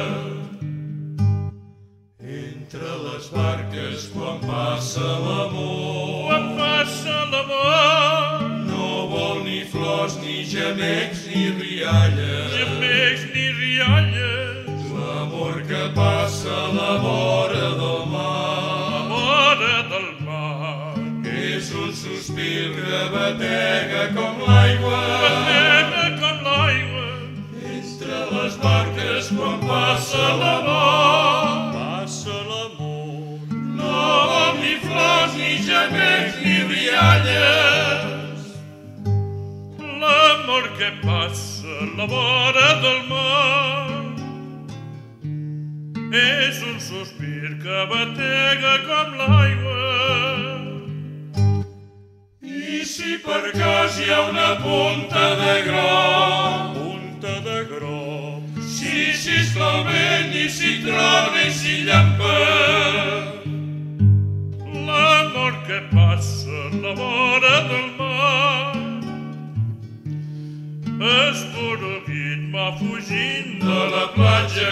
[SPEAKER 6] Entre les barques quan passa l'amor, quan passa l'amor, no vol ni flors, ni gemecs, ni rialles, gemecs, ni rialles. L'amor que passa a la vora del mar, a la vora del mar, és un sospir que batega com l'aigua, batega com l'aigua, entre les barques quan passa l'amor, passa l'amor. que passa a la vora del mar és un sospir que batega com l'aigua. I si per cas hi ha una punta de groc, punta de groc, si xiscla el vent i si trona i si llampa, l'amor que passa a la vora del mar esporuguit va fugint de la platja.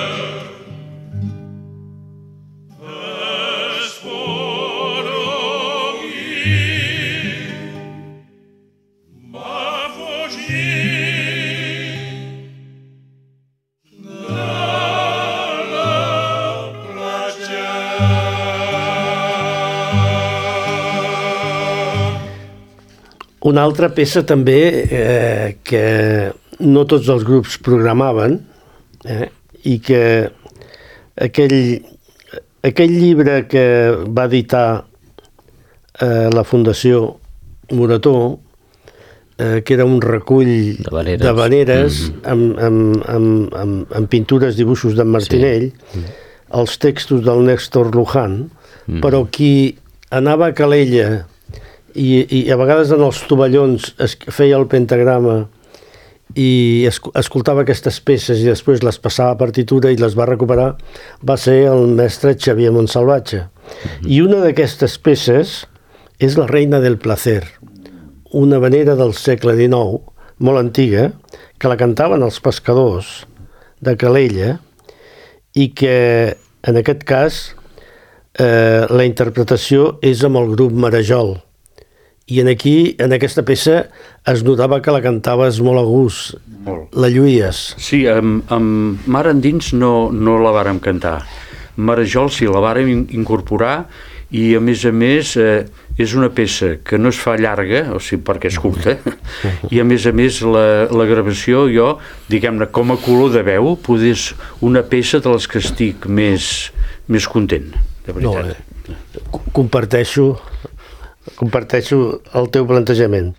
[SPEAKER 5] Una altra peça també eh, que no tots els grups programaven eh, i que aquell, aquell llibre que va editar eh, la Fundació Morató, eh, que era un recull
[SPEAKER 3] de veneres,
[SPEAKER 5] de veneres
[SPEAKER 3] mm-hmm.
[SPEAKER 5] amb, amb, amb, amb, amb pintures, dibuixos d'en Martinell, sí. els textos del Néstor Luján, mm. però qui anava a Calella I, i a vegades en els tovallons es feia el pentagrama i es, escoltava aquestes peces i després les passava a partitura i les va recuperar, va ser el mestre Xavier Montsalvatge. Mm-hmm. I una d'aquestes peces és La reina del placer, una venera del segle dinou, molt antiga, que la cantaven els pescadors de Calella i que en aquest cas eh, la interpretació és amb el grup Marajol. I en aquí, en aquesta peça, es notava que la cantaves molt a gust, molt. La lluïes.
[SPEAKER 4] Sí, amb, amb Mar Endins no, no la vàrem cantar. Marajol sí, la vàrem incorporar i, a més a més, eh, és una peça que no es fa llarga, o sigui, perquè és curta, i, a més a més, la, la gravació, jo, diguem-ne, com a color de veu, poder és una peça de les que estic més, més content, de veritat.
[SPEAKER 5] No, eh? Comparteixo... Comparteixo el teu plantejament.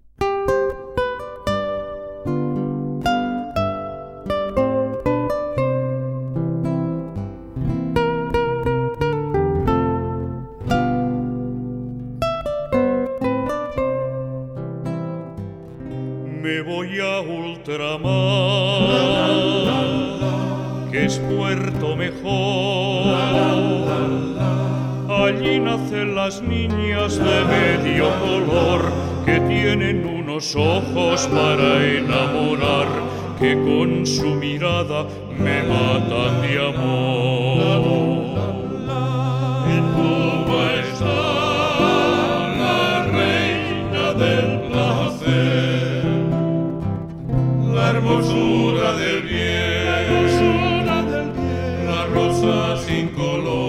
[SPEAKER 6] Me voy a ultramar, que es puerto mejor. Allí nacen las niñas de medio color que tienen unos ojos para enamorar, que con su mirada me matan de amor. En Cuba está la reina del placer, la hermosura del bien, la rosa sin color.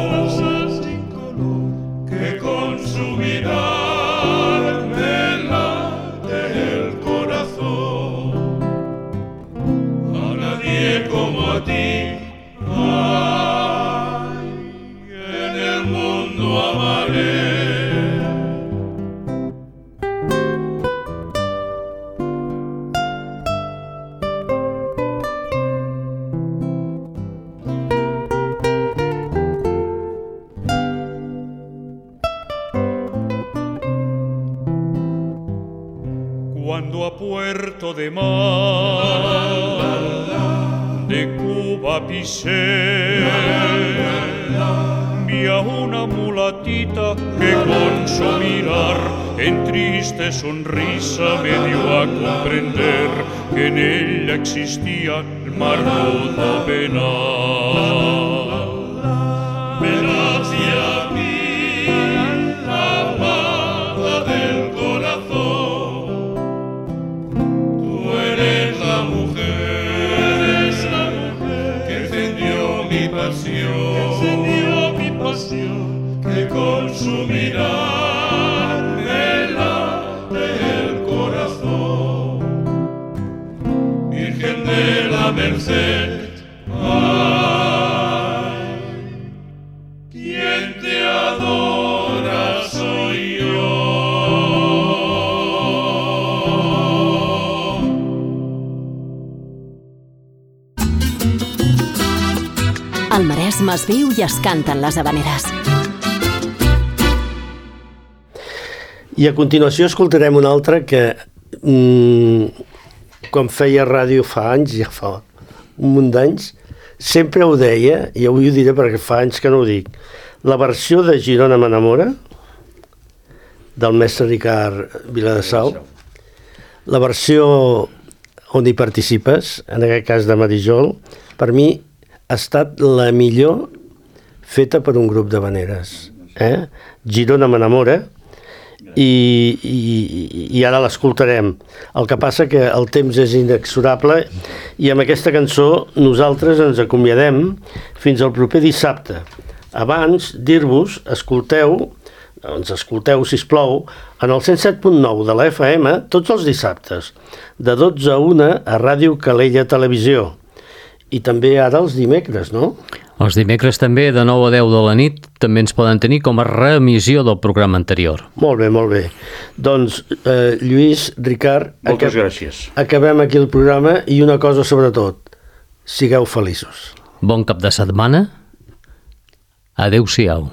[SPEAKER 6] Su mirar me late el corazón, a nadie como a ti, ay, en el mundo amaré. Cuando a Puerto de Mar de Cuba pisé, vi a una mulatita que con su mirar en triste sonrisa me dio a comprender que en ella existía el mar rudo penal. Ven hacia mí, amada del corazón, tú eres la mujer, eres la mujer que encendió mi pasión, que encendió mi pasión, que con su mirar me late el corazón. Virgen de la Merced, quien te adora soy yo.
[SPEAKER 2] l'entusiasme es viu i es canten les habaneres.
[SPEAKER 5] I a continuació escoltarem una altra que mmm, quan feia ràdio fa anys, ja fa un munt d'anys, sempre ho deia, i avui ho diré perquè fa anys que no ho dic, la versió de Girona m'enamora, del mestre Ricard Viladesau, la versió on hi participes, en aquest cas de Marijol, per mi ha estat la millor feta per un grup d'habaneres. Eh? Girona m'enamora, i, i, i ara l'escoltarem. El que passa que el temps és inexorable i amb aquesta cançó nosaltres ens acomiadem fins al proper dissabte. Abans, dir-vos, escolteu, ens escolteu, sisplau, en el cent set punt nou de la F M tots els dissabtes, de dotze a una a Ràdio Calella Televisió. I també ara els dimecres, no?
[SPEAKER 3] Els dimecres també, de nou a deu de la nit, també ens poden tenir com a reemissió del programa anterior.
[SPEAKER 5] Molt bé, molt bé. Doncs, eh, Lluís, Ricard...
[SPEAKER 4] Moltes acab gràcies.
[SPEAKER 5] Acabem aquí el programa i una cosa sobretot, sigueu feliços.
[SPEAKER 3] Bon cap de setmana. Adéu-siau.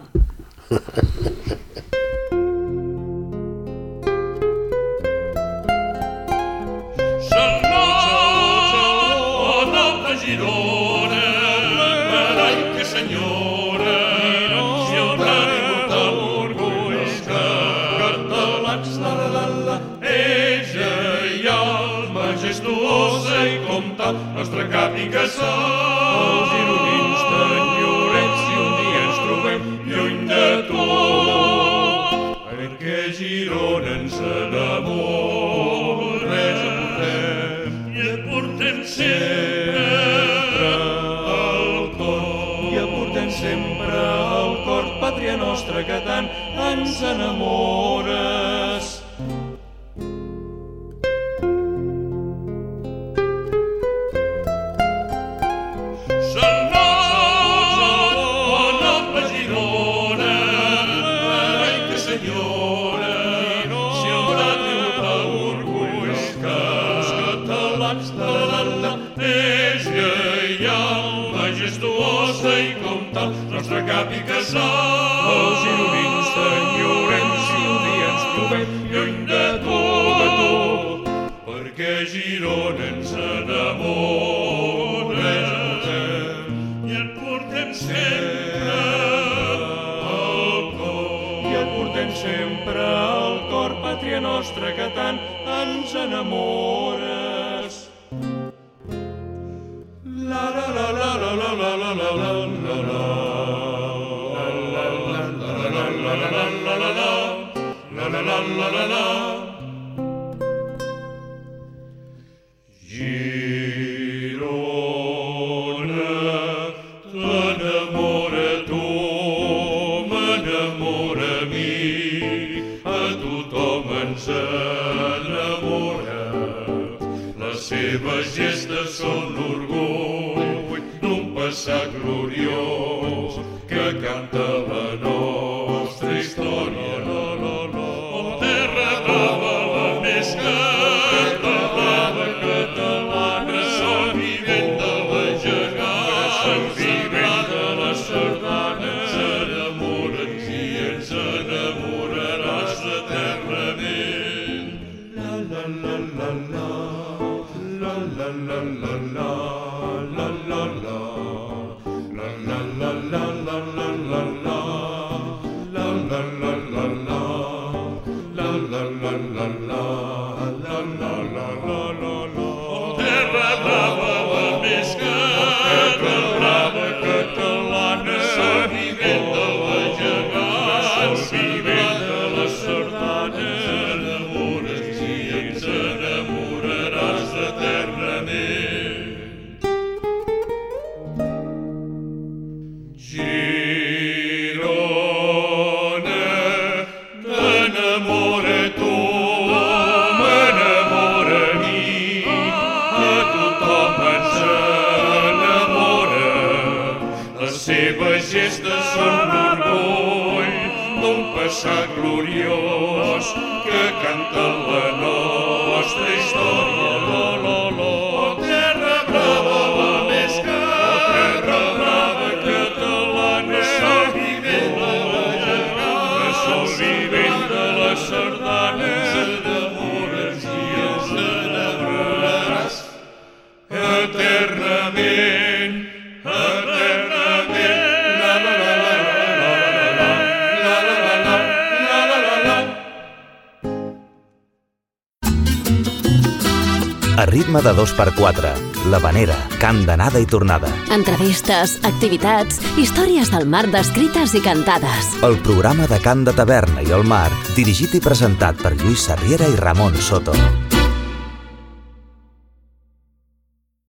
[SPEAKER 6] Nostre cap i casal, els gironins t'enyorets i un dia ens trobem lluny de tu. Perquè Girona ens enamora, res et portem i et portem sempre al cor. I et portem sempre al cor, pàtria nostra que tant ens enamores. Nostre cap i casal, els gironins t'enyorem si un dia ens trobem lluny de tu, de tu. Perquè Girona ens enamora i et portem sempre al cor. I et portem sempre al cor, pàtria nostra que tant ens enamores. La la la la la la la la la la la la. La la la Girona t'enamora tu, m'enamora a mi, a tothom ens enamora. Les seves gestes són l'orgull d'un passat gloriós que canta la nostra història. Gloriós que canta la nostra història. Oh, terra brava, la més que, oh, terra brava, Catalunya.
[SPEAKER 1] A ritme de dos per quatre, l'Havanera, cant d'anada i tornada.
[SPEAKER 2] Entrevistes, activitats, històries del mar descrites i cantades.
[SPEAKER 1] El programa de cant de taverna i el mar, dirigit i presentat per Lluís Sarriera i Ramon Soto.